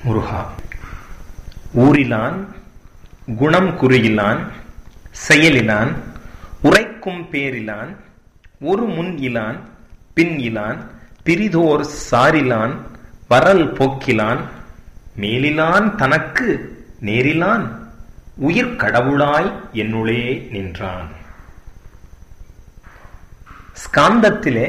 முருகா. ஊரிலான் குணம் குறியிலான் செயலிலான் உரைக்கும் பேரிலான் ஒரு முன் இலான் பின் இலான் பிரிதோர் சாரிலான் வரல் போக்கிலான் மேலிலான் தனக்கு நேரிலான் உயிர் கடவுளாய் என்னுளே நின்றான். ஸ்காந்தத்திலே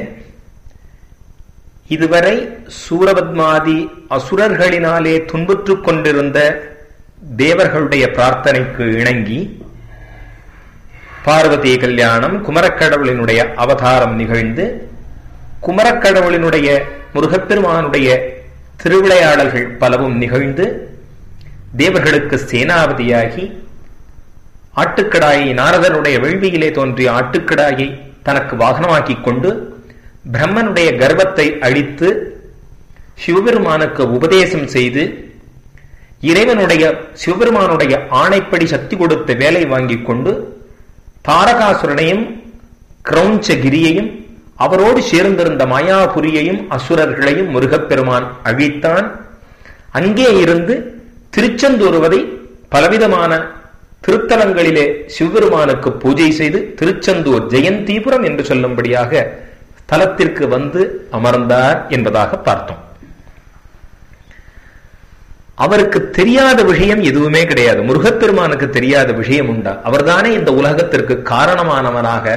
இதுவரை சூரபத்மாதி அசுரர்களினாலே துன்புற்றுக் கொண்டிருந்த தேவர்களுடைய பிரார்த்தனைக்கு இணங்கி பார்வதி கல்யாணம், குமரக்கடவுளினுடைய அவதாரம் நிகழ்ந்து, குமரக்கடவுளினுடைய முருகப்பெருமானுடைய திருவிளையாடல்கள் பலவும் நிகழ்ந்து, தேவர்களுக்கு சேனாபதியாகி ஆட்டுக்கடாயை, நாரதனுடைய வேள்வியிலே தோன்றிய ஆட்டுக்கடாயை தனக்கு வாகனமாக்கிக் கொண்டு பிரம்மனுடைய கர்வத்தை அழித்து சிவபெருமானுக்கு உபதேசம் செய்து சிவபெருமானுடைய ஆணைப்படி சக்தி கொடுத்த வேலை வாங்கிக் கொண்டு தாரகாசுரனையும் கிரௌஞ்சகிரியையும் அவரோடு சேர்ந்திருந்த மாயாபுரியையும் அசுரர்களையும் முருகப்பெருமான் அழித்தான். அங்கே இருந்து திருச்செந்தூர்வதை பலவிதமான திருத்தலங்களிலே சிவபெருமானுக்கு பூஜை செய்து திருச்செந்தூர் ஜெயந்தீபுரம் என்று சொல்லும்படியாக தலத்திற்கு வந்து அமர்ந்தார் என்பதாக பார்த்தோம். அவருக்கு தெரியாத விஷயம் எதுவுமே கிடையாது. முருகப்பெருமானுக்கு தெரியாத விஷயம் உண்டா? அவர்தானே இந்த உலகத்திற்கு காரணமானவனாக,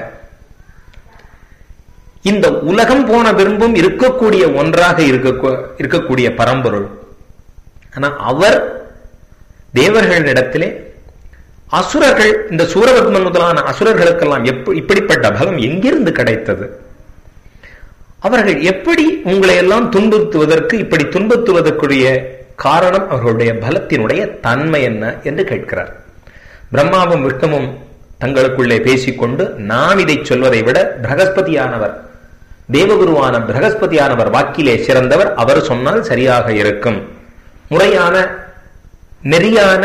இந்த உலகம் போன விரும்பும் இருக்கக்கூடிய ஒன்றாக இருக்கக்கூடிய பரம்பொருள். ஆனா அவர் தேவர்களிடத்திலே அசுரர்கள், இந்த சூரபத்மன் முதலான அசுரர்களுக்கெல்லாம் இப்படிப்பட்ட பலம் எங்கிருந்து கிடைத்தது? அவர்கள் எப்படி உங்களை எல்லாம் துன்புறுத்துவதற்கு, இப்படி துன்புறுத்துவதற்குரிய காரணம் அவர்களுடைய பலத்தினுடைய தன்மை என்ன என்று கேட்கிறார். பிரம்மாவும் விஷ்ணுவும் தங்களுக்குள்ளே பேசிக்கொண்டு, நாம் இதை சொல்வதை விட பிரகஸ்பதியானவர், தேவகுருவான பிரகஸ்பதியானவர் வாக்கிலே சிறந்தவர், அவர் சொன்னால் சரியாக இருக்கும், முறையான நெறியான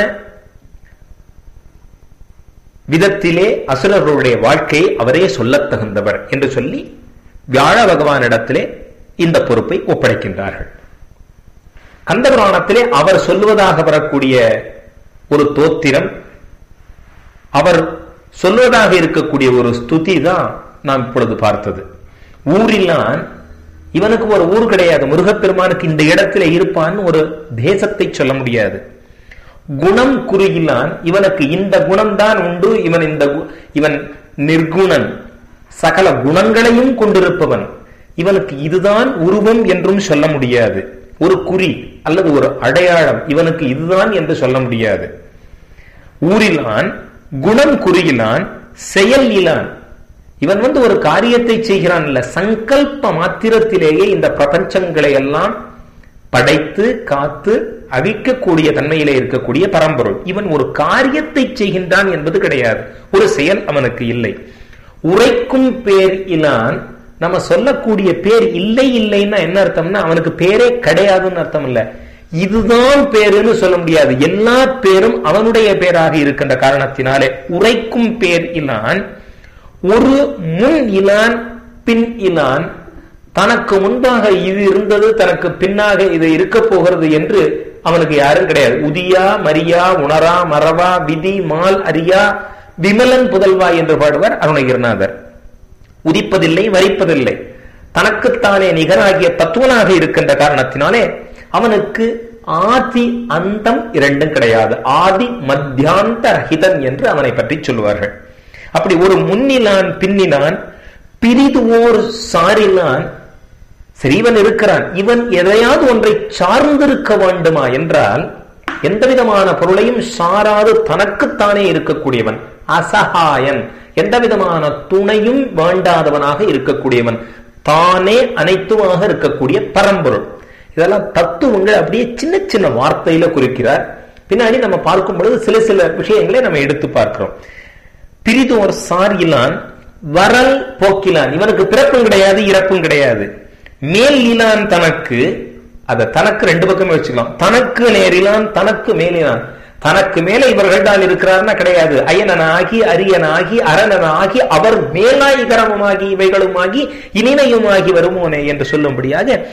விதத்திலே அசுரர்களுடைய வாழ்க்கையை அவரே சொல்லத் தகுந்தவர் என்று சொல்லி வியாழ பகவானிடத்திலே இந்த பொறுப்பை ஒப்படைக்கின்றார்கள். கந்தபுராணத்திலே அவர் சொல்லுவதாக வரக்கூடிய ஒரு தோத்திரம், அவர் சொல்வதாக இருக்கக்கூடிய ஒரு ஸ்துதி தான் நாம் இப்பொழுது பார்த்தது. ஊரிலான், இவனுக்கு ஒரு ஊர் கிடையாது. முருகப்பெருமானுக்கு இந்த இடத்துல இருப்பான்னு ஒரு தேசத்தை சொல்ல முடியாது. குணம் குறியிலான், இவனுக்கு இந்த குணம்தான் உண்டு, இவன் நிர்குணன், சகல குணங்களையும் கொண்டிருப்பவன், இவனுக்கு இதுதான் உருவம் என்றும் சொல்ல முடியாது. ஒரு குறி அல்லது ஒரு அடையாளம் இவனுக்கு இதுதான் என்று சொல்ல முடியாது. ஊரிலான் குணம் குறியிலான் செயல் இலான், இவன் ஒரு காரியத்தை செய்கிறான் இல்ல, சங்கல்ப மாத்திரத்திலேயே இந்த பிரபஞ்சங்களை எல்லாம் படைத்து காத்து அழிக்கக்கூடிய தன்மையிலே இருக்கக்கூடிய பரம்பொருள். இவன் ஒரு காரியத்தை செய்கின்றான் என்பது கிடையாது, ஒரு செயல் அவனுக்கு இல்லை. உரைக்கும் பேர் இலான், நம்ம சொல்லக்கூடிய பேர் இல்லை இல்லைன்னா என்ன அர்த்தம்னா அவனுக்கு பேரே கிடையாதுன்னு அர்த்தம் இல்ல, இதுதான் பேருன்னு சொல்ல முடியாது. எல்லா பேரும் அவனுடைய பேராக இருக்கின்ற காரணத்தினாலே உரைக்கும் பேர் இலான். ஒரு முன் இலான் பின் இலான், தனக்கு முன்பாக இது இருந்தது, தனக்கு பின்னாக இது இருக்க போகிறது என்று அவனுக்கு யாரும் கிடையாது. உதியா மரியா உணரா மறவா விதி மால் அரியா விமலன் புதல்வா என்று பாடுவார் அருணகிரிநாதர். உதிப்பதில்லை, மரிப்பதில்லை, தனக்குத்தானே நிகராகிய தத்துவனாக இருக்கின்ற காரணத்தினாலே அவனுக்கு ஆதி அந்தம் இரண்டும் கிடையாது. ஆதி மத்தியாந்த ரஹிதன் என்று அவனை பற்றி சொல்லுவார்கள். அப்படி ஒரு முன்னிலான் பின்னிலான் பிரிதுவோர் சாரிலான். சரி, இவன் இருக்கிறான், இவன் எதையாவது ஒன்றை சார்ந்திருக்க வேண்டுமா என்றால் எந்த விதமான பொருளையும் சாராது தனக்குத்தானே இருக்கக்கூடியவன், அசகாயன், எந்த விதமான துணையும் வேண்டாதவனாக இருக்கக்கூடியவன், தானே அனைத்துமாக இருக்கக்கூடிய பரம்பொருள். இதெல்லாம் தத்துவங்கள் அப்படியே சின்ன சின்ன வார்த்தையில குறிக்கிறார். பின்னாடி நம்ம பார்க்கும் பொழுது சில சில விஷயங்களை நம்ம எடுத்து பார்க்கிறோம். பிரிதோர் சாரிலான் வரல் போக்கிலான், இவனுக்கு பிறப்பும் கிடையாது இறப்பும் கிடையாது. மேல் இலான் தனக்கு, அத தனக்கு ரெண்டு பக்கமே வச்சுக்கலாம். தனக்கு நேரிலான் தனக்கு மேலிலான், தனக்கு மேலே இவர்கள் தான் இருக்கிறார்னா கிடையாது. அயனனாகி அரியனாகி அரணனாகி அவர் மேலாய் கரமுமாகி இவைகளுமாகி இனிமையுமாகி வருமோனே என்று சொல்லும்படியாக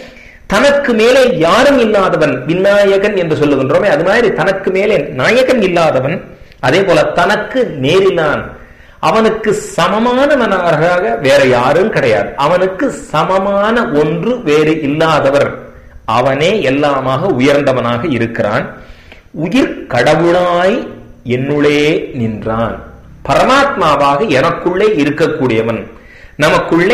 தனக்கு மேலே யாரும் இல்லாதவன் விநாயகன் என்று சொல்லுகின்றோமே, அது மாதிரி தனக்கு மேலே நாயகன் இல்லாதவன். அதே போல தனக்கு நேரிலான், அவனுக்கு சமமானவனாக வேற யாரும் கிடையாது. அவனுக்கு சமமான ஒன்று வேறு இல்லாதவர். அவனே எல்லாமாக உயர்ந்தவனாக இருக்கிறான். உயிர் கடவுளாய் என்னுள்ளே நின்றான். பரமாத்மாவாக எனக்குள்ளே இருக்கக்கூடியவன். நமக்குள்ளே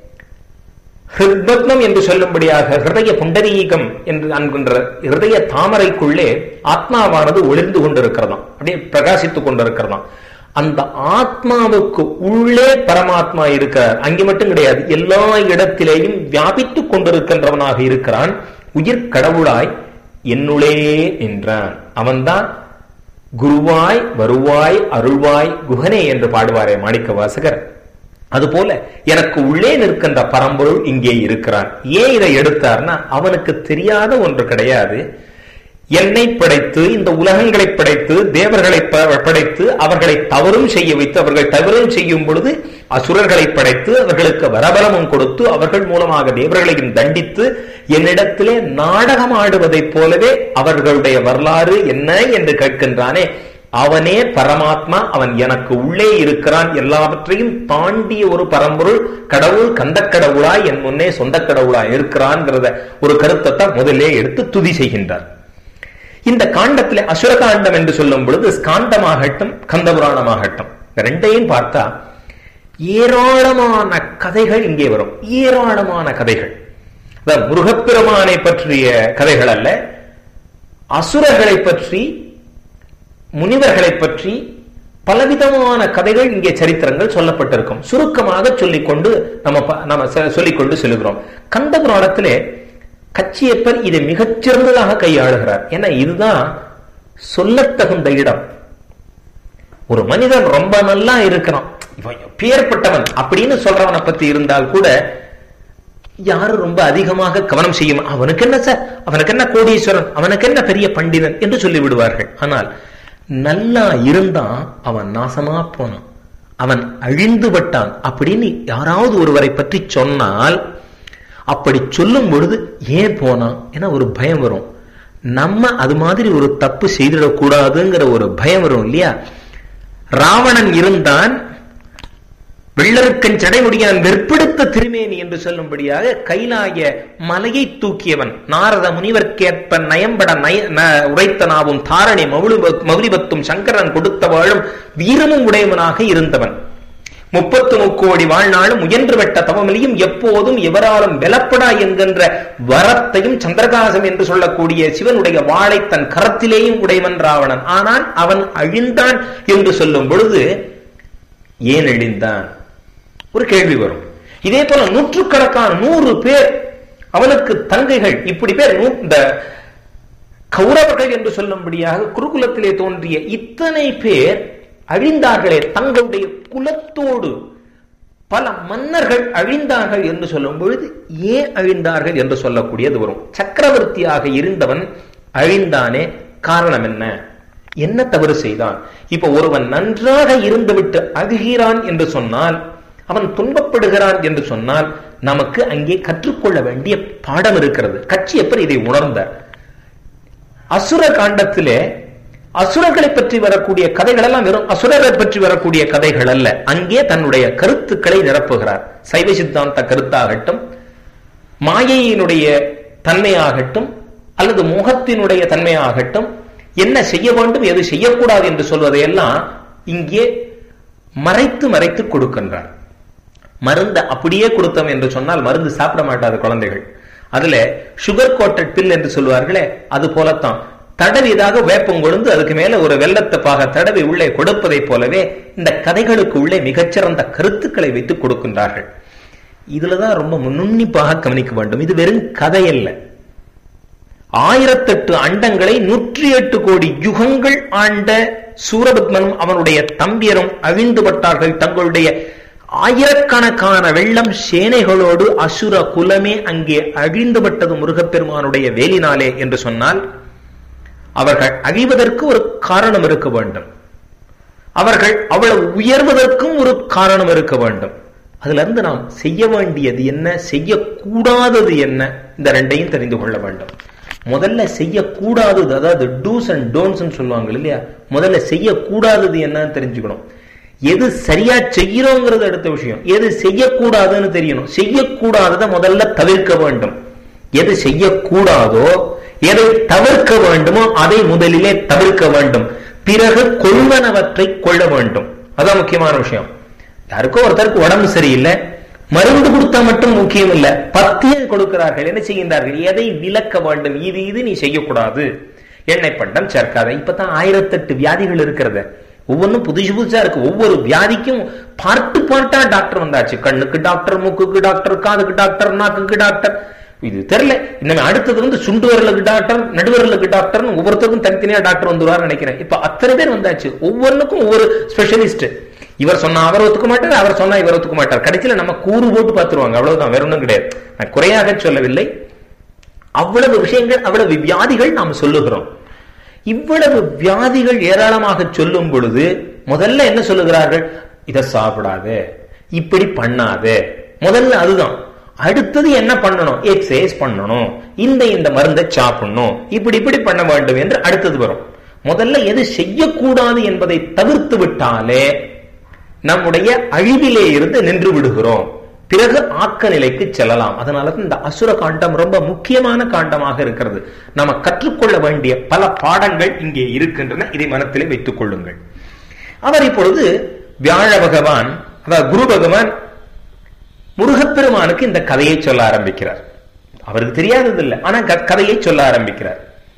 ஹிருத்பத்மம் என்று சொல்லும்படியாக ஹிருதய புண்டரீகம் என்று என்கின்ற ஹிருதய தாமரைக்குள்ளே ஆத்மாவானது ஒளிர்ந்து கொண்டிருக்கிறதாம், அப்படியே பிரகாசித்துக் கொண்டிருக்கிறதாம். அந்த ஆத்மாவுக்கு உள்ளே பரமாத்மா இருக்கிறார். அங்கே மட்டும் கிடையாது, எல்லா இடத்திலேயும் வியாபித்துக் கொண்டிருக்கின்றவனாக இருக்கிறான். உயிர் கடவுளாய் என்னுள்ளே நின்றான். அவன்தான் குருவாய் வருவாய் அருள்வாய் குகனே என்று பாடுவாரே மாணிக்க வாசகர். அதுபோல எனக்கு உள்ளே நிற்கின்ற பரம்பொருள் இங்கே இருக்கிறான். ஏன் இதை எடுத்தார்னா, அவனுக்கு தெரியாத ஒன்று கிடையாது. என்னை படைத்து, இந்த உலகங்களை படைத்து, தேவர்களை படைத்து, அவர்களை தவறும் செய்ய வைத்து, அவர்கள் தவறும் செய்யும் பொழுது அசுரர்களை படைத்து, அவர்களுக்கு வரபலமும் கொடுத்து, அவர்கள் மூலமாக தேவர்களையும் தண்டித்து, என்னிடத்திலே நாடகம் ஆடுவதைப் போலவே அவர்களுடைய வரலாறு என்ன என்று கேட்கின்றானே, அவனே பரமாத்மா. அவன் எனக்கு உள்ளே இருக்கிறான். எல்லாவற்றையும் தாண்டிய ஒரு பரம்பொருள் கடவுள், கந்த கடவுளாய் என் முன்னே சொந்த கடவுளாய் இருக்கிறான்ங்கிறத ஒரு கருத்தை தான் முதலே எடுத்து துதி செய்கின்றார். இந்த காண்டத்திலே அசுர காண்டம் என்று சொல்லும் பொழுது ஸ்காந்தமாகட்டும் கந்தபுராணமாகட்டும் ரெண்டையும் பார்த்தா ஏராளமான கதைகள் இங்கே வரும். ஏராளமான கதைகள். முருகப்பெருமானை பற்றிய கதைகள் அல்ல, அசுரர்களை பற்றி, முனிவர்களை பற்றி பலவிதமான கதைகள் இங்கே சரித்திரங்கள் சொல்லப்பட்டிருக்கும். சுருக்கமாக சொல்லிக்கொண்டு நம்ம சொல்லிக்கொண்டு செல்கிறோம். கந்த புராணத்திலே கச்சியப்பர் இதை மிகச்சிறந்ததாக கையாளுகிறார். ஏன்னா இதுதான் சொல்லத்தகுந்த இடம். ஒரு மனிதன் ரொம்ப நல்லா இருக்கிறான், பேர்பட்டவன் அப்படின்னு சொல்றவனை பத்தி இருந்தால் கூட யாரும் ரொம்ப அதிகமாக கவனம் செய்யும். அவனுக்கு என்ன சார், அவனுக்கு என்ன கோடீஸ்வரன், அவனுக்கு என்ன பெரிய பண்டிதன் என்று சொல்லி விடுவார்கள். ஆனால் நல்லா இருந்தான், அவன் நாசமா போனான், அவன் அழிந்து விட்டான் அப்படின்னு யாராவது ஒருவரை பற்றி சொன்னால், அப்படி சொல்லும் பொழுது ஏன் போனான் என ஒரு பயம் வரும். நம்ம அது மாதிரி ஒரு தப்பு செய்திடக்கூடாதுங்கிற ஒரு பயம் வரும் இல்லையா? ராவணன் இருந்தான், வெள்ளருக்கன் சடைமுடியான் வெற்பெடுத்த திருமேனி என்று சொல்லும்படியாக கைலாய மலையை தூக்கியவன். நாரத முனிவர்க்கேற்ப நயம்பட உரைத்த நாவும் தாரணி மௌலிபத்தும் சங்கரன் கொடுத்த வாழும் வீரமும் உடையவனாக இருந்தவன். 30 கோடி வாழ்நாளும் முயன்று வெட்ட தவமலியும் எப்போதும் எவராலும் வெலப்படா என்கின்ற வரத்தையும் சந்திரகாசம் என்று சொல்லக்கூடிய சிவனுடைய வாளை தன் கரத்திலேயும் உடையவன் ராவணன். ஆனால் அவன் அழிந்தான் என்று சொல்லும் பொழுது ஏன் அழிந்தான் ஒரு கேள்வி வரும். இதே போல நூற்றுக்கணக்கான 100 பேர் அவனுக்கு தங்கைகள், இப்படி பேர் இந்த கௌரவர்கள் என்று சொல்லும்படியாக குருகுலத்திலே தோன்றிய இத்தனை பேர் அழிந்தார்களே. தங்களுடைய குலத்தோடு பல மன்னர்கள் அழிந்தார்கள் என்று சொல்லும் பொழுது ஏன் அழிந்தார்கள் என்று சொல்லக்கூடியது வரும். சக்கரவர்த்தியாக இருந்தவன் அழிந்தானே, காரணம் என்ன, என்ன தவறு செய்தான்? இப்ப ஒருவன் நன்றாக இருந்துவிட்டு அழுகிறான் என்று சொன்னால், அவன் துன்பப்படுகிறான் என்று சொன்னால், நமக்கு அங்கே கற்றுக்கொள்ள வேண்டிய பாடம் இருக்கிறது. கச்சியப்பர் இதை உணர்ந்தார். அசுர காண்டத்திலே அசுரர்களை பற்றி வரக்கூடிய கதைகள் எல்லாம் வெறும் அசுரரை பற்றி வரக்கூடிய கதைகள் அல்ல. அங்கே தன்னுடைய கருத்துக்களை நிரப்புகிறார். சைவ சித்தாந்த கருத்தாகட்டும், மாயையினுடைய தன்மையாகட்டும், அல்லது மோகத்தினுடைய தன்மையாகட்டும், என்ன செய்ய வேண்டும் எது செய்யக்கூடாது என்று சொல்வதையெல்லாம் இங்கே மறைத்து மறைத்து கொடுக்கின்றார். மருந்து அப்படியே கொடுத்தோம் என்று சொன்னால் மருந்து சாப்பிட மாட்டாத குழந்தைகள். அதுல சுகர் கோட்டட் பில் என்று சொல்வார்களே, அது போலத்தான் தடவிதாக வேப்பம் கொழுந்து அதுக்கு மேல ஒரு வெள்ளத்தை பாக தடவி உள்ளே கொடுப்பதை போலவே இந்த கதைகளுக்கு உள்ளே மிகச்சிறந்த கருத்துக்களை வைத்து கொடுக்கின்றார்கள். இதுலதான் ரொம்ப நுண்ணிப்பாக கவனிக்க வேண்டும். இது வெறும் கதை அல்ல. 1008 அண்டங்களை 108 கோடி யுகங்கள் ஆண்ட சூரபத்மனும் அவனுடைய தம்பியரும் அழிந்துபட்டார்கள். தங்களுடைய ஆயிரக்கணக்கான வெள்ளம் சேனைகளோடு அசுர குலமே அங்கே அழிந்துபட்டது முருகப்பெருமானுடைய வேலினாலே என்று சொன்னால், அவர்கள் அழிவதற்கு ஒரு காரணம் இருக்க வேண்டும். அவர்கள் அவ்வளவு உயர்வதற்கும் ஒரு காரணம் இருக்க வேண்டும். அதுல இருந்து நாம் செய்ய வேண்டியது என்ன, செய்யக்கூடாதது என்ன, இந்த ரெண்டையும் தெரிந்து கொள்ள வேண்டும். முதல்ல செய்யக்கூடாதது, அதாவது டூஸ் அண்ட் டோன்ட்ஸ் சொல்லுவாங்க இல்லையா, முதல்ல செய்யக்கூடாதது என்னன்னு தெரிஞ்சுக்கணும். எது சரியா செய்யறோங்கிறது அடுத்த விஷயம், எது செய்யக்கூடாதுன்னு தெரியணும். செய்யக்கூடாததை முதல்ல தவிர்க்க வேண்டும். எது செய்யக்கூடாதோ, எதை தவிர்க்க வேண்டுமோ அதை முதலிலே தவிர்க்க வேண்டும். பிறகு கொள்வனவற்றை கொள்ள வேண்டும். அதான் முக்கியமான விஷயம். யாருக்கோ ஒருத்தருக்கு உடம்பு சரியில்லை, மருந்து கொடுத்தா மட்டும் முக்கியம் இல்ல, பத்தியம் கொடுக்கிறார்கள். என்ன செய்கின்றார்கள்? எதை விலக்க வேண்டும், இது நீ செய்யக்கூடாது, எண்ணெய் பண்டம் சேர்க்காத. இப்பதான் 1008 வியாதிகள் இருக்கிறது, ஒவ்வொன்றும் புதுசு புதுசா இருக்கு. ஒவ்வொரு வியாதிக்கும் பார்ட்டா டாக்டர் வந்தாச்சு. கண்ணுக்கு டாக்டர், மூக்குக்கு டாக்டர், காதுக்கு டாக்டர், நாக்குக்கு டாக்டர். இது தெரியல. இன்னும் அடுத்தது சுண்டு வரலுக்கு டாக்டர், நடுவரலுக்கு டாக்டர், ஒவ்வொருத்தருக்கும் தனித்தனியா டாக்டர் வந்துருவாரு நினைக்கிறேன். இப்ப அத்தனை பேர் வந்தாச்சு, ஒவ்வொன்றுக்கும் ஒவ்வொரு ஸ்பெஷலிஸ்ட். இவர் சொன்னா அவர் ஒத்துக்க மாட்டார், அவர் சொன்னா இவர் ஒத்துக்க மாட்டார். கடைசியில நம்ம கூறு போட்டு பார்த்துருவாங்க, அவ்வளவுதான், வேற ஒன்றும் கிடையாது. நான் குறையாக சொல்லவில்லை. அவ்வளவு விஷயங்கள், அவ்வளவு வியாதிகள் நாம் சொல்லுகிறோம். இவ்வளவு வியாதிகள் ஏராளமாக சொல்லும் பொழுது முதல்ல என்ன சொல்லுகிறார்கள்? இதை சாப்பிடாதே, இப்படி பண்ணாதே. முதல்ல அதுதான். அடுத்தது என்ன பண்ணணும்? எக்ஸசைஸ் பண்ணணும், இந்த மருந்தை சாப்பிடணும், இப்படி பண்ண வேண்டும் என்று அடுத்தது வரும். முதல்ல எது செய்யக்கூடாது என்பதை தவிர்த்து விட்டாலே நம்முடைய அழிவிலே இருந்து நின்று விடுகிறோம். பிறகு ஆக்க நிலைக்கு செல்லலாம். அதனால இந்த அசுர காண்டம் ரொம்ப முக்கியமான காண்டமாக இருக்கிறது. நாம கற்றுக்கொள்ள வேண்டிய பல பாடங்கள் இங்கே இருக்கின்றன. இதை மனத்திலே வைத்துக் கொள்ளுங்கள். அவர் இப்பொழுது வியாழ பகவான், அதாவது குரு பகவான் முருகப்பெருமானுக்கு இந்த கதையை சொல்ல ஆரம்பிக்கிறார். அவருக்கு தெரியாதது இல்லை, ஆனா கதையை சொல்ல ஆரம்பிக்கிறார்.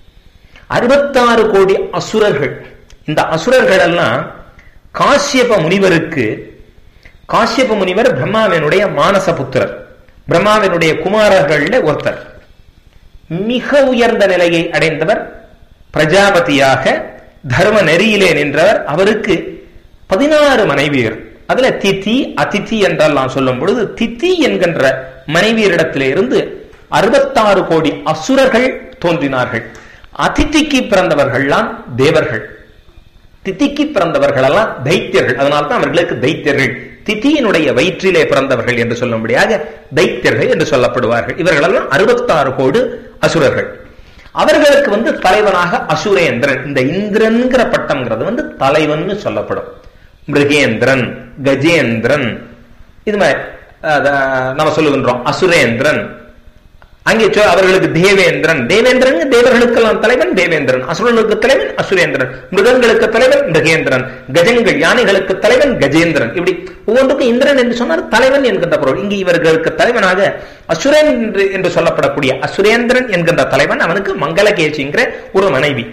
66 கோடி அசுரர்கள். இந்த அசுரர்கள் எல்லாம் காசியப முனிவருக்கு, காசியப முனிவர் பிரம்மாவினுடைய மானச புத்திரர், பிரம்மாவினுடைய குமாரர்கள்ல ஒருத்தர். மிக உயர்ந்த நிலையை அடைந்தவர், பிரஜாபதியாக தர்ம நெறியிலே நின்றவர். அவருக்கு 16 மனைவியர். அதுல திதி அதிதி என்றால் நான் சொல்லும் பொழுது, திதி என்கின்ற மனைவியரிடத்திலே இருந்து 66 கோடி அசுரர்கள் தோன்றினார்கள். அதிதிக்கு பிறந்தவர்கள்லாம் தேவர்கள், திதிக்கு பிறந்தவர்கள் எல்லாம் தைத்தியர்கள். அதனால்தான் அவர்களுக்கு தைத்தியர்கள், திதியினுடைய வயிற்றிலே பிறந்தவர்கள் என்று சொல்லும்படியாக தைத்தியர்கள் என்று சொல்லப்படுவார்கள். இவர்களெல்லாம் 66 கோடி அசுரர்கள். அவர்களுக்கு தலைவனாக அசுரேந்திரன், இந்த இந்திரன்கிற பட்டம்ங்கிறது தலைவன் சொல்லப்படும். மிருகேந்திரன், கஜேந்திரன், இது மாதிரி நம்ம சொல்லுகின்றோம். அசுரேந்திரன், அங்கே அவர்களுக்கு தேவேந்திரன், தேவேந்திரன் தேவர்களுக்கெல்லாம் தலைவன் தேவேந்திரன், அசுரர்களுக்கு தலைவன் அசுரேந்திரன், மிருகங்களுக்கு தலைவன் மிருகேந்திரன், கஜங்கள் யானைகளுக்கு தலைவன் கஜேந்திரன். இப்படி ஒவ்வொன்றுக்கும் இந்திரன் என்று சொன்னார் தலைவன் என்கின்ற பொருள். இங்கு இவர்களுக்கு தலைவனாக அசுரன் என்று சொல்லப்படக்கூடிய அசுரேந்திரன் என்கின்ற தலைவன், அவனுக்கு மங்களகேசிங்கிற ஒரு மனைவி.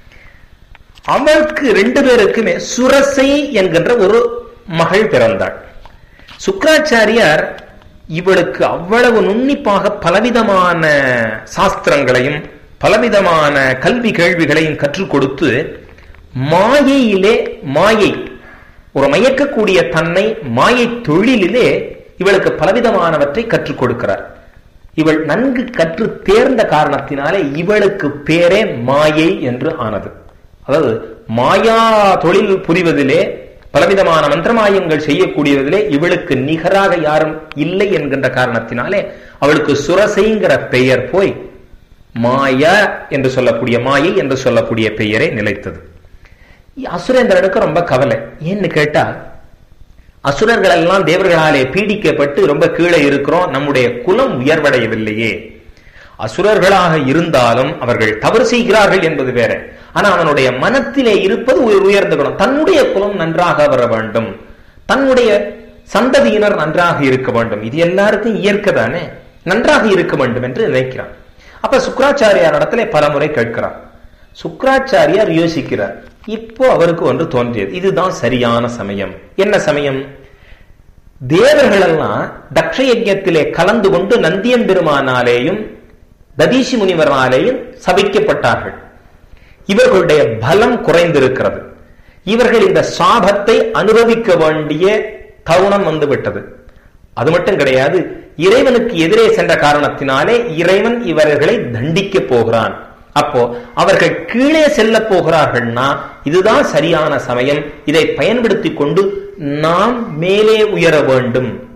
அவருக்கு 2 பேருக்குமே சுரசை என்கின்ற ஒரு மகள் பிறந்தாள். சுக்ராச்சாரியார் இவளுக்கு அவ்வளவு நுண்ணிப்பாக பலவிதமான சாஸ்திரங்களையும் பலவிதமான கல்வி கேள்விகளையும் கற்றுக் கொடுத்து, மாயையிலே, மாயை ஒரு மயக்கக்கூடிய தன்னை, மாயை தொழிலிலே இவளுக்கு பலவிதமானவற்றை கற்றுக் கொடுக்கிறார். இவள் நன்கு கற்று தேர்ந்த காரணத்தினாலே இவளுக்கு பேரே மாயை என்று ஆனது. அதாவது மாயா தொழில் புரிவதிலே, பலவிதமான மந்திரமாயங்கள் செய்யக்கூடியதிலே இவளுக்கு நிகராக யாரும் இல்லை என்கின்ற காரணத்தினாலே அவளுக்கு சுரசைங்கிற பெயர் போய் மாயா என்று சொல்லக்கூடிய, மாயை என்று சொல்லக்கூடிய பெயரை நிலைத்தது. அசுரேந்திரனுக்கு ரொம்ப கவலை. ஏன்னு கேட்டா, அசுரர்கள் எல்லாம் தேவர்களாலே பீடிக்கப்பட்டு ரொம்ப கீழே இருக்கிறோம், நம்முடைய குலம் உயர்வடையவில்லையே. அசுரர்களாக இருந்தாலும் அவர்கள் தவறு செய்கிறார்கள் என்பது வேற. ஆனா அவனுடைய மனத்திலே இருப்பது உயர்ந்த குணம். தன்னுடைய குலம் நன்றாக வர வேண்டும், தன்னுடைய சந்ததியினர் நன்றாக இருக்க வேண்டும். இது எல்லாருக்கும் இயற்கை தானே, நன்றாக இருக்க வேண்டும் என்று நினைக்கிறான். அப்ப சுக்ராச்சாரியார் இடத்துல பல முறை கேட்கிறார். சுக்ராச்சாரியார் யோசிக்கிறார். இப்போ அவருக்கு ஒன்று தோன்றியது, இதுதான் சரியான சமயம். என்ன சமயம்? தேவர்கள் எல்லாம் தக்ஷ யஜ்ஞத்திலே கலந்து கொண்டு நந்தியம் பெருமானாலேயும் ததீசி முனிவராலேயும் சபிக்கப்பட்டார்கள். இவர்களுடைய பலம் குறைந்திருக்கிறது. இவர்கள் இந்த சாபத்தை அனுபவிக்க வேண்டிய தருணம் வந்துவிட்டது. அது மட்டும் கிடையாது, இறைவனுக்கு எதிரே சென்ற காரணத்தினாலே இறைவன் இவர்களை தண்டிக்க போகிறான். அப்போ அவர்கள் கீழே செல்ல போகிறார்கள்னா இதுதான் சரியான சமயம். இதை பயன்படுத்திக் கொண்டு நாம் மேலே உயர வேண்டும்.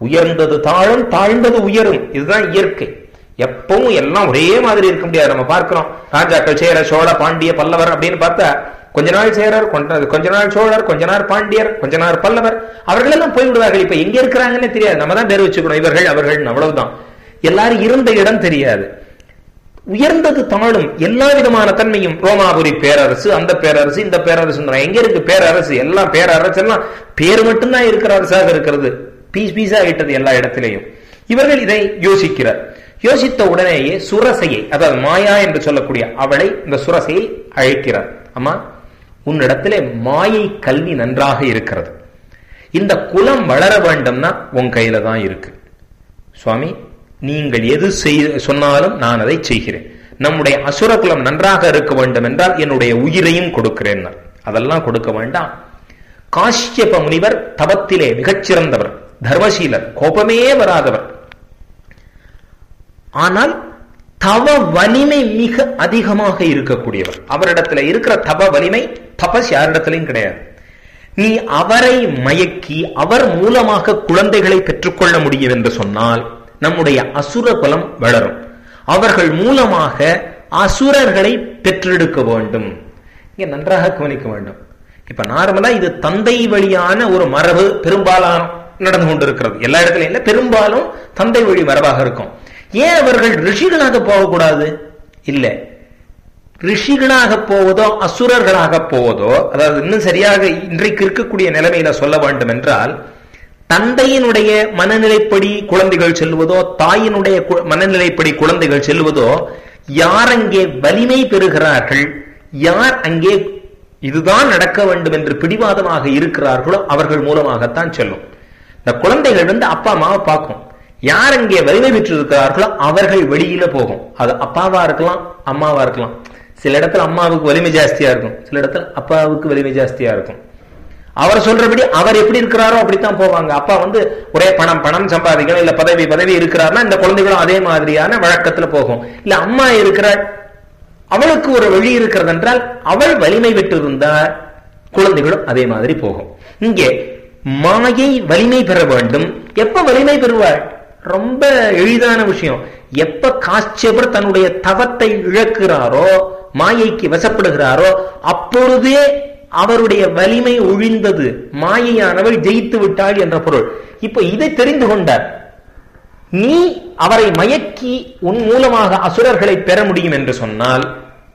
உயர்ந்தது தாழும், தாழ்ந்தது உயரும். இதுதான் இயற்கை. எப்பவும் எல்லாம் ஒரே மாதிரி இருக்க முடியாது. நம்ம பார்க்கிறோம், ராஜாக்கள் சேர, சோழ, பாண்டிய, பல்லவர் அப்படின்னு பார்த்தா கொஞ்ச நாள் சேரர், கொஞ்ச நாள் சோழர், கொஞ்ச நாள் பாண்டியர், கொஞ்ச நாள் பல்லவர், அவர்கள் எல்லாம் போய்விடுவார்கள். இப்ப எங்க இருக்கிறாங்கன்னு தெரியாது. நம்ம தான் பேர் வச்சுக்கணும், இவர்கள் அவர்கள், அவ்வளவுதான். எல்லாரும் இருந்த இடம் தெரியாது. உயர்ந்தது தாழும், எல்லா விதமான தன்மையும். ரோமாபுரி பேரரசு, அந்த பேரரசு, இந்த பேரரசு, எங்க இருக்கு பேரரசு? எல்லாம் பேரரசு எல்லாம் பேர் மட்டும்தான் இருக்கிற அரசாக இருக்கிறது. பீஸ் பீஸா ஆயிட்டது எல்லா இடத்திலையும். இவர்கள் இதை யோசிக்கிறார். யோசித்த உடனேயே சுரசையை, அதாவது மாயா என்று சொல்லக்கூடிய அவளை, இந்த சுரசையை அழைக்கிறார். அம்மா, உன்னிடத்திலே மாயை கல்வி நன்றாக இருக்கிறது. இந்த குலம் வளர வேண்டும்னா உன் கையில தான் இருக்கு. சுவாமி, நீங்கள் எது சொன்னாலும் நான் அதை செய்கிறேன். நம்முடைய அசுர குலம் நன்றாக இருக்க வேண்டும் என்றால் என்னுடைய உயிரையும் கொடுக்கிறேன். அதெல்லாம் கொடுக்க வேண்டாம். காஷ்யப முனிவர் தவத்திலே மிகச்சிறந்தவர், தர்மசீலர், கோபமே வராதவர். ஆனால் தவ வலிமை மிக அதிகமாக இருக்கக்கூடியவர். அவரிடத்துல இருக்கிற தவ வலிமை தபஸ் யாரிடத்திலையும் கிடையாது. நீ அவரை மயக்கி அவர் மூலமாக குழந்தைகளை பெற்றுக்கொள்ள முடியும் என்று சொன்னால் நம்முடைய அசுர குலம் வளரும். அவர்கள் மூலமாக அசுரர்களை பெற்றெடுக்க வேண்டும். இங்க நன்றாக கவனிக்க வேண்டும். இப்ப நார்மலா இது தந்தை வழியான ஒரு மரபு பெரும்பாலான நடந்து கொண்டிருக்கிறது. எல்லா இடத்துலயும் இல்ல, பெரும்பாலும் தந்தை வழி மரபாக இருக்கும். ஏன் அவர்கள் ரிஷிகளாக போகக்கூடாது? இல்ல, ரிஷிகளாக போவதோ அசுரர்களாக போவதோ, அதாவது இன்னும் சரியாக இன்றைக்கு இருக்கக்கூடிய நிலைமையில சொல்ல வேண்டும் என்றால், தந்தையினுடைய மனநிலைப்படி குழந்தைகள் செல்வதோ, தாயினுடைய மனநிலைப்படி குழந்தைகள் செல்வதோ, யார் அங்கே வலிமை பெறுகிறார்கள், யார் அங்கே இதுதான் நடக்க வேண்டும் என்று பிடிவாதமாக இருக்கிறார்களோ அவர்கள் மூலமாகத்தான் செல்லும். இந்த குழந்தைகள் அப்பா அம்மாவை பார்க்கும். யார் அங்கே வலிமை பெற்று இருக்கிறார்களோ அவர்கள் வெளியில போகும். அது அப்பாவா இருக்கலாம், அம்மாவா இருக்கலாம். சில இடத்துல அம்மாவுக்கு வலிமை ஜாஸ்தியா இருக்கும், சில இடத்துல அப்பாவுக்கு வலிமை ஜாஸ்தியா இருக்கும். அவர் சொல்றபடி அவர் எப்படி இருக்கிறாரோ அப்படித்தான் போவாங்க. அப்பா ஒரே பணம் சம்பாதிக்கணும், இல்ல பதவி இருக்கிறார்னா இந்த குழந்தைகளும் அதே மாதிரியான வழக்கத்துல போகும். இல்ல அம்மா இருக்கிறார், அவளுக்கு ஒரு வழி இருக்கிறது என்றால் அவள் வலிமை பெற்று இருந்தால் குழந்தைகளும் அதே மாதிரி போகும். இங்கே மாயை வலிமை பெற வேண்டும். எப்ப வலிமை பெறுவாள்? ரொம்ப எளிதான விஷயம். எப்ப காஷ்யபர் தன்னுடைய தவத்தை இழக்கிறாரோ, மாயைக்கு வசப்படுகிறாரோ, அப்பொழுதே அவருடைய வலிமை ஒழிந்தது, மாயையானவள் ஜெயித்து விட்டாள் என்ற பொருள். இப்ப இதை தெரிந்து கொண்டார். நீ அவரை மயக்கி உன் மூலமாக அசுரர்களை பெற முடியும் என்று சொன்னால்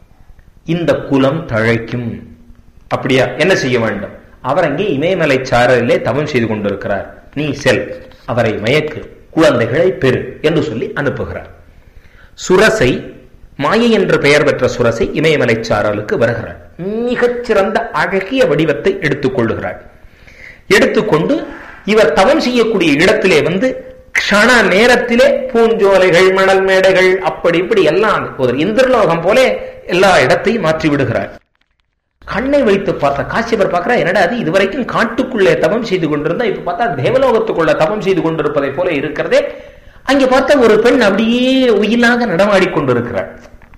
இந்த குலம் தழைக்கும். அப்படியா? என்ன செய்ய வேண்டும்? அவர் அங்கே இமயமலை சாரலிலே தவம் செய்து கொண்டிருக்கிறார், நீ செல், அவரை மயக்கு, குழந்தைகளை பெறு என்று சொல்லி அனுப்புகிறார். சுரசை, மாயை என்ற பெயர் பெற்ற சுரசை இமயமலை சாரலுக்கு வருகிறார். மிகச்சிறந்த அழகிய வடிவத்தை எடுத்துக் கொள்ளுகிறார். எடுத்துக்கொண்டு இவர் தவம் செய்யக்கூடிய இடத்திலே க்ஷண நேரத்திலே பூஞ்சோலைகள், மணல் மேடைகள், அப்படி இப்படி எல்லாம் ஒரு இந்திரலோகம் போல எல்லா இடத்தையும் மாற்றி விடுகிறார். கண்ணை வைத்து பார்த்த காஷ்யபர் பார்க்கிறா, என்னடா அது, இதுவரைக்கும் காட்டுக்குள்ளே தவம் செய்து கொண்டிருந்தா இப்ப பார்த்தா தேவலோகத்துக்குள்ள தவம் செய்து கொண்டிருப்பதை போல இருக்கிறதே. அங்கே பார்த்த ஒரு பெண் அப்படியே உயிலாக நடமாடிக்கொண்டிருக்கிறார்.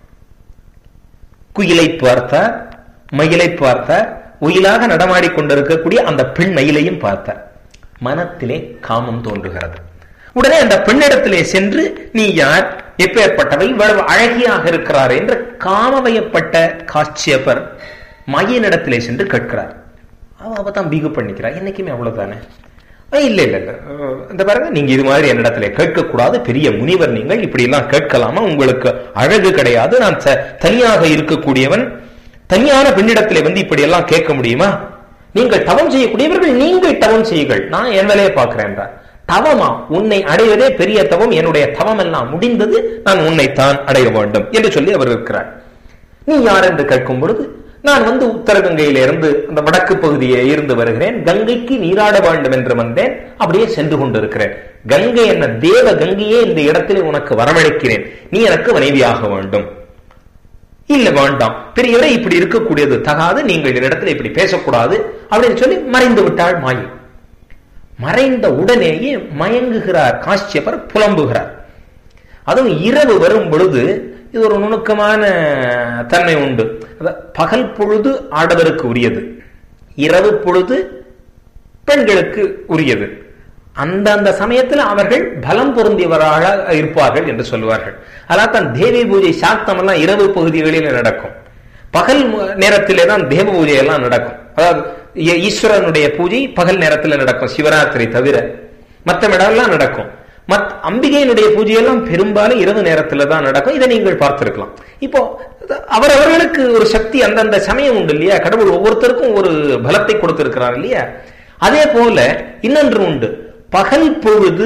குயிலை பார்த்தார், மயிலை பார்த்தார், உயிலாக நடமாடிக்கொண்டிருக்கக்கூடிய அந்த பெண் மயிலையும் பார்த்தார். மனத்திலே காமம் தோன்றுகிறது. உடனே அந்த பெண்ணிடத்திலே சென்று, நீ யார், எப்பேற்பட்டவை, இவ்வளவு அழகியாக இருக்கிறார் என்று காமவயப்பட்ட காஷ்யபர் மாயினிடத்திலே சென்று கேட்கிறார். அவதான் பிகு பண்ணிக்கிறார். என்னைக்குமே அவ்வளவுதானே? இல்ல இல்ல இல்ல, இந்த பாருங்க, நீங்க இது மாதிரி என்னிடத்துல கேட்கக்கூடாது, பெரிய முனிவர் நீங்கள், இப்படி எல்லாம் கேட்கலாமா? உங்களுக்கு அழகு கிடையாது, நான் தனியாக இருக்கக்கூடியவன், தனியான பெண்ணிடத்திலே இப்படி எல்லாம் கேட்க முடியுமா? நீங்கள் தவம் செய்யக்கூடியவர்கள், நீங்கள் தவம் செய்யுங்கள், நான் என் வேலையை பார்க்கிறேன் என்றார். தவமா? உன்னை அடைவதே பெரிய தவம், என்னுடைய தவம் எல்லாம் முடிந்தது, நான் உன்னைத்தான் அடைய வேண்டும் என்று சொல்லி அவர் இருக்கிறார். நீ யார் என்று கேட்கும் பொழுது, நான் உத்தர கங்கையிலிருந்து அந்த வடக்கு பகுதியை இருந்து வருகிறேன், கங்கைக்கு நீராட வேண்டும் என்று வந்தேன், அப்படியே சென்று கொண்டிருக்கிறேன். கங்கை என்ன தேவ கங்கையே இந்த இடத்திலே உனக்கு வரவழைக்கிறேன், நீ எனக்கு மனைவியாக வேண்டும். இல்ல வேண்டாம் பெரியவரை, இப்படி இருக்கக்கூடியது தகாது, நீங்கள் இந்த இடத்துல இப்படி பேசக்கூடாது அப்படின்னு சொல்லி மறைந்து விட்டாள் மாயை. மறைந்த உடனேயே மயங்குகிறார் காஷ்யபர், புலம்புகிறார். அதுவும் இரவு வரும் பொழுது இது ஒரு நுணுக்கமான தன்மை உண்டு. பகல் பொழுது ஆடவருக்கு உரியது, இரவு பொழுது பெண்களுக்கு உரியது. அந்தந்த சமயத்தில் அவர்கள் பலம் பொருந்தியவராக இருப்பார்கள் என்று சொல்வார்கள். அதான் தேவி பூஜை சாக்தம் எல்லாம் இரவு பகுதிகளில் நடக்கும். பகல் நேரத்திலே தான் தேவ பூஜை எல்லாம் நடக்கும். அதாவது ஈஸ்வரனுடைய பூஜை பகல் நேரத்தில் நடக்கும், சிவராத்திரி தவிர மற்ற இடம்லாம் நடக்கும். அம்பிகையினுடைய பூஜையெல்லாம் பெரும்பாலும் இரவு நேரத்துல தான் நடக்கும். இதை நீங்கள் பார்த்திருக்கலாம். இப்போ அவரவர்களுக்கு ஒரு சக்தி அந்தந்த சமயம் உண்டு இல்லையா? கடவுள் ஒவ்வொருத்தருக்கும் ஒரு பலத்தை கொடுத்திருக்கிறார் இல்லையா? அதே போல இன்னொன்று உண்டு. பகல் பொழுது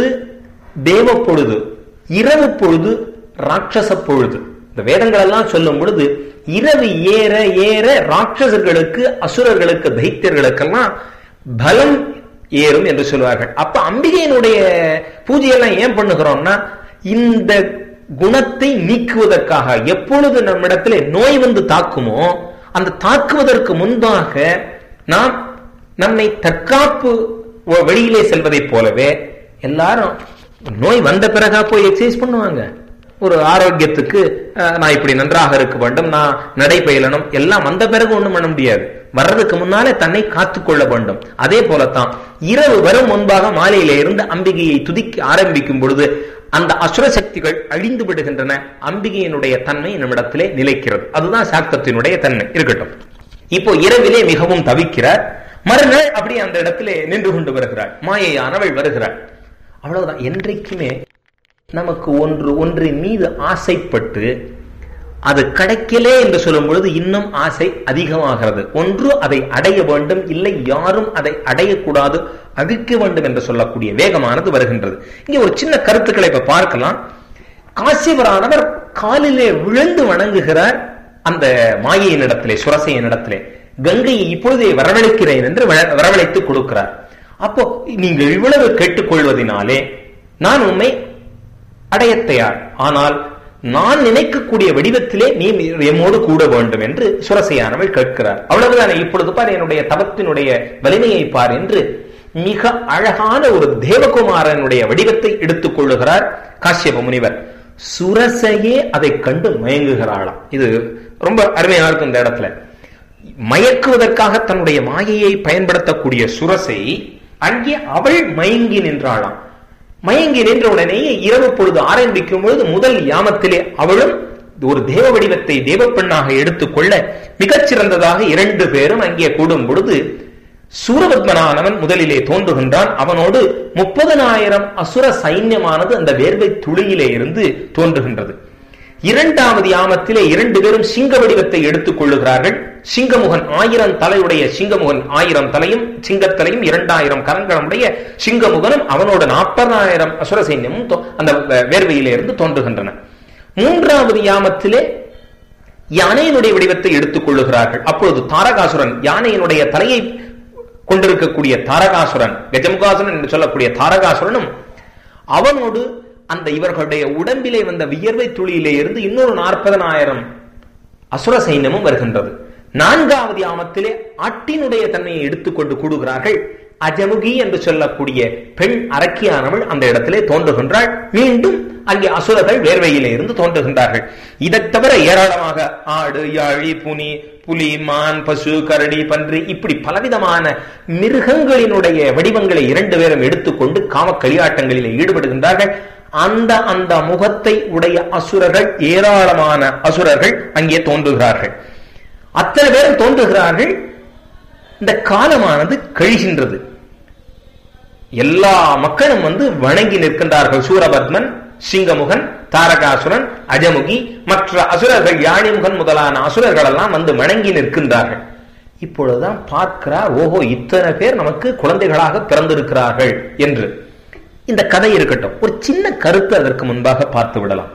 தேவ பொழுது, இரவு பொழுது ராட்சச பொழுது. இந்த வேதங்கள் எல்லாம் சொல்லும் பொழுது இரவு ஏற ஏற ராட்சசர்களுக்கு, அசுரர்களுக்கு, தைத்தியர்களுக்கெல்லாம் பலம் ஏறும் என்று சொல்வார்கள். அப்ப அம்பிகையினுடைய பூஜையெல்லாம் ஏன் பண்ணுகிறோம்னா இந்த குணத்தை நீக்குவதற்காக. எப்பொழுது நம்மிடத்திலே நோய் வந்து தாக்குமோ அந்த தாக்குவதற்கு முன்பாக நாம் நம்மை தற்காப்பு வழியிலே செல்வதை போலவே எல்லாரும் நோய் வந்த பிறகா போய் எக்ஸசைஸ் பண்ணுவாங்க. ஒரு ஆரோக்கியத்துக்கு நான் இப்படி நன்றாக இருக்க வேண்டும், நான் நடைபயிலணும், எல்லாம் வந்த பிறகு ஒண்ணும் பண்ண முடியாது. வர்றதுக்கு முன்னாலே தன்னை காத்துக்கொள்ள வேண்டும். அதே போலத்தான் இரவு வரும் முன்பாக மாலையிலே இருந்து அம்பிகையை துதிக்க ஆரம்பிக்கும் பொழுது அந்த அசுர சக்திகள் அழிந்து விடுகின்றன. அம்பிகையினுடைய தன்மை நம்மிடத்திலே நிலைக்கிறது. அதுதான் சாக்தத்தினுடைய தன்மை. இருக்கட்டும். இப்போ இரவிலே மிகவும் தவிக்கிறார். மறுநாள் அப்படி அந்த இடத்திலே நின்று கொண்டு வருகிறாள். மாயையானவள் வருகிறாள். அவ்வளவுதான். என்றைக்குமே நமக்கு ஒன்றின் மீது ஆசைப்பட்டு அது கிடைக்கலே என்று சொல்லும் பொழுது இன்னும் ஆசை அதிகமாகிறது. ஒன்று அதை அடைய வேண்டும், இல்லை யாரும் அதை அடையக்கூடாது, அழிக்க வேண்டும் என்று சொல்லக்கூடிய வேகமானது வருகின்றது. இங்கே ஒரு சின்ன கருத்துக்களை இப்ப பார்க்கலாம். காசியவரானவர் காலிலே விழுந்து வணங்குகிறார் அந்த மாயையின் இடத்திலே, சுரசையின் இடத்திலே. கங்கையை இப்பொழுதே வரவழைக்கிறேன் என்று வரவழைத்து கொடுக்கிறார். அப்போ நீங்கள் இவ்வளவு கேட்டுக்கொள்வதனாலே நான் உண்மை அடைய தயார், ஆனால் நான் நினைக்கக்கூடிய வடிவத்திலே நீ எம்மோடு கூட வேண்டும் என்று சுரசையானவள் கேட்கிறார். அவ்வளவுதானே. இப்பொழுது பார் என்னுடைய தவத்தினுடைய வலிமையை பார் என்று மிக அழகான ஒரு தேவகுமாரனுடைய வடிவத்தை எடுத்துக் கொள்ளுகிறார் காசியப முனிவர். சுரசையே அதை கண்டு மயங்குகிறாளாம். இது ரொம்ப அருமையா இருக்கும். இந்த இடத்துல மயக்குவதற்காக தன்னுடைய மாயையை பயன்படுத்தக்கூடிய சுரசை அங்கே அவள் மயங்கி நின்றாளாம். மயங்கி நின்ற உடனேயே இரவு பொழுது ஆரம்பிக்கும் பொழுது முதல் யாமத்திலே அவளும் ஒரு தேவ வடிவத்தை தேவ பெண்ணாக எடுத்துக்கொள்ள மிகச்சிறந்ததாக 2 பேரும் அங்கே கூடும் பொழுது சூரபத்மனானவன் முதலிலே தோன்றுகின்றான். அவனோடு 30,000 அசுர சைன்யமானது அந்த வேர்வை துளியிலே இருந்து தோன்றுகின்றது. 2வது யாமத்திலே 2 பேரும் சிங்க வடிவத்தை எடுத்துக் கொள்ளுகிறார்கள். சிங்கமுகன் 1000 தலையுடைய சிங்கமுகன் 1000 தலையும் சிங்கத்தலையும் 2000 கரங்களுடைய சிங்கமுகனும் அவனோட 40,000 அசுர சைன்யமும் அந்த வேர்வையிலே இருந்து தோன்றுகின்றன. 3வது யாமத்திலே யானையினுடைய வடிவத்தை எடுத்துக் கொள்ளுகிறார்கள். அப்பொழுது தாரகாசுரன், யானையினுடைய தலையை கொண்டிருக்கக்கூடிய தாரகாசுரன், கஜமுகாசுரன் என்று சொல்லக்கூடிய தாரகாசுரனும் அவனோடு அந்த இவர்களுடைய உடம்பிலே வந்த வியர்வை துளியிலே இருந்து இன்னொரு 40,000 அசுர சைன்யமும் வருகின்றது. 4வது யாமத்திலே ஆட்டினுடைய தன்மையை எடுத்துக்கொண்டு கூடுகிறார்கள். அஜமுகி என்று சொல்லக்கூடிய பெண் அரக்கியானவள் அந்த இடத்திலே தோன்றுகின்றாள். மீண்டும் அங்கே அசுரர்கள் வேர்வையிலே இருந்து தோன்றுகின்றார்கள். இதை தவிர ஏராளமாக ஆடு, யாழி, புலி, மான், பசு, கரடி, பன்றி இப்படி பலவிதமான மிருகங்களினுடைய வடிவங்களை 2 பேரும் எடுத்துக்கொண்டு காம களியாட்டங்களிலே ஈடுபடுகின்றார்கள். அந்த முகத்தை உடைய அசுரர்கள், ஏராளமான அசுரர்கள் அங்கே தோன்றுகிறார்கள். அத்தனை பேரும் தோன்றுகிறார்கள். இந்த காலமானது கழிகின்றது. எல்லா மக்களும் வணங்கி நிற்கின்றார்கள். சூரபத்மன், சிங்கமுகன், தாரகாசுரன், அஜமுகி, மற்ற அசுரர்கள், யாழிமுகன் முதலான அசுரர்கள் எல்லாம் வணங்கி நிற்கின்றார்கள். இப்பொழுதுதான் பார்க்கிறார், ஓஹோ இத்தனை பேர் நமக்கு குழந்தைகளாக பிறந்திருக்கிறார்கள் என்று. இந்த கதை இருக்கட்டும். ஒரு சின்ன கருத்து அதற்கு முன்பாக பார்த்து விடலாம்.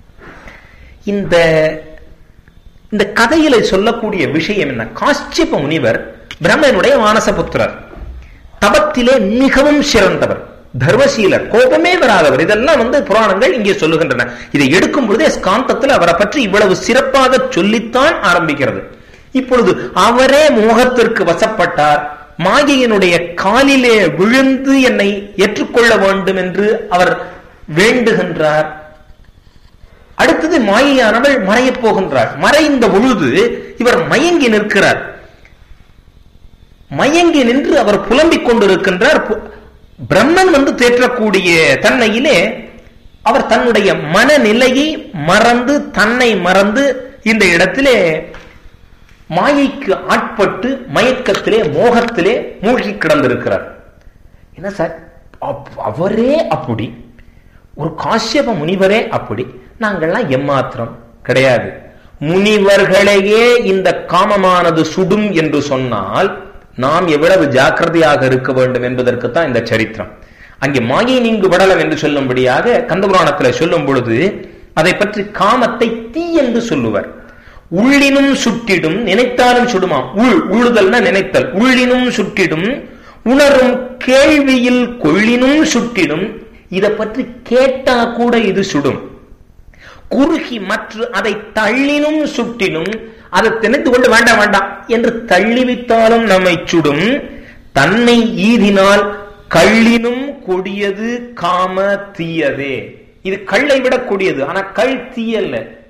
இந்த கதையில சொல்லக்கூடிய விஷயம் என்ன? காஷ்யப முனிவர் பிரம்மனுடைய மானசபுத்திரர், தபத்திலே மிகவும் சிறந்தவர், தர்மசீலர், கோபமே வராதவர். இதெல்லாம் புராணங்கள் இங்கே சொல்லுகின்றன. இதை எடுக்கும் பொழுதே ஸ்காந்தத்தில் அவரை பற்றி இவ்வளவு சிறப்பாக சொல்லித்தான் ஆரம்பிக்கிறது. இப்பொழுது அவரே மோகத்திற்கு வசப்பட்டார். மாயையினுடைய காலிலே விழுந்து என்னை ஏற்றுக்கொள்ள வேண்டும் என்று அவர் வேண்டுகின்றார். அடுத்தது மாயையானவள் மறையப் போகின்றார். மறைந்த பொழுது இவர் மயங்கி நிற்கிறார். மயங்கி நின்று அவர் புலம்பிக் கொண்டிருக்கின்றார். பிரம்மன் தேற்றக்கூடிய தன்மையிலே அவர் தன்னுடைய மனநிலையை மறந்து, தன்னை மறந்து இந்த இடத்திலே மாயைக்கு ஆட்பட்டு மயக்கத்திலே, மோகத்திலே மூழ்கி கிடந்திருக்கிறார். என்ன சார், அவரே அப்படி, ஒரு காஷ்யப முனிவரே அப்படி, நாங்கள்லாம் எம்மாத்திரம் கிடையாது. முனிவர்களையே இந்த காமமானது சுடும் என்று சொன்னால் நாம் எவ்வளவு ஜாக்கிரதையாக இருக்க வேண்டும் என்பதற்குத்தான் இந்த சரித்திரம். அங்கே மாயை நீங்கு விடலம் என்று சொல்லும்படியாக கந்தபுராணத்தில் சொல்லும் பொழுது அதை பற்றி காமத்தை தீ என்று சொல்லுவர். உள்ளினும் சுட்டிடும், நினைத்தாலும் சுடுமாம். உள்ளுதல்னா நினைத்தல். உள்ளினும் சுட்டிடும், உணரும் கேள்வியில் கொள்ளினும் சுட்டிடும். இதை பற்றி கேட்டா கூட இது சுடும். குறுகி மற்ற அதை தள்ளினும் சுட்டினும், அதை திணைத்து கொண்டு வேண்டாம் வேண்டாம் என்று தள்ளிவித்தாலும் நம்மை சுடும். தன்னை ஈதினால் கள்ளினும் கொடியது காம தீயதே. இது கள்ளை விட கொடியது. ஆனா கள் தீயல்ல.